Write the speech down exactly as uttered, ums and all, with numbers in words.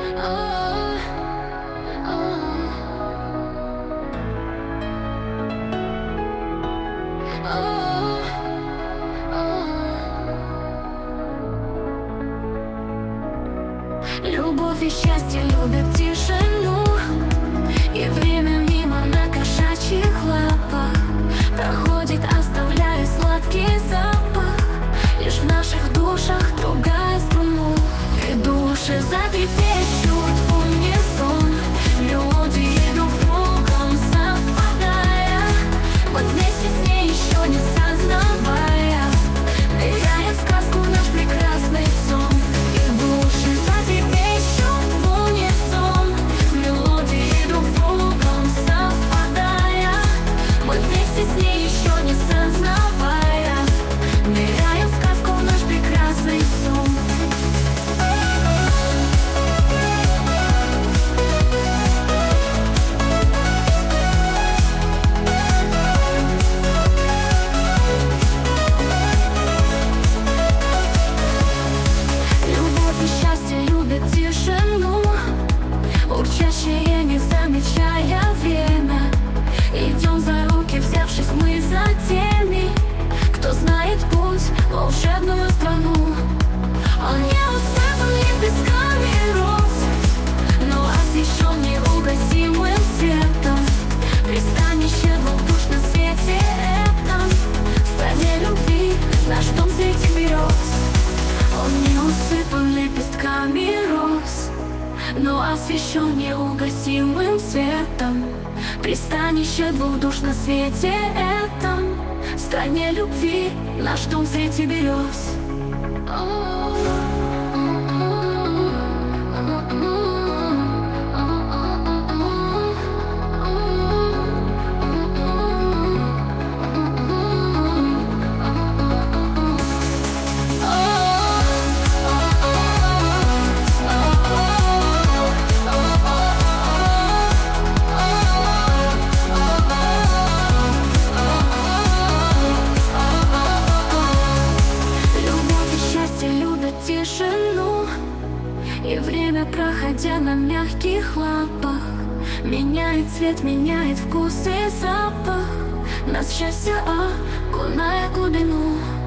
Любовь и счастье любят тишину, и время мимо на кошачьих лапах проходит, оставляя сладкий запах. Лишь в наших душах другая струну, и души затрепещут в унисон, мелодии друг с другом совпадая. Мы вместе с ней еще не сознавая, ныряя в сказку наш прекрасный сон. И души затрепещут в унисон, мелодии друг с другом совпадая. Мы вместе с ней еще не сознавая, ныряя в сказку наш прекрасный сон. Тишину, урчащее, не замечая время. Идем за руки, взявшись мы за теми, кто знает путь в волшебную страну. Он не усыпан лепестками роз, но освещен неугасимым светом. Пристанище двух душ на свете этом, в стране любви наш дом среди берез. Он не усыпан лепестками роз, но освещен неугасимым светом. Пристанище двух душ на свете этом, в стране любви наш дом среди берез. Тишину, и время, проходя на мягких лапах, меняет цвет, меняет вкус и запах. Нас счастье окуная глубину.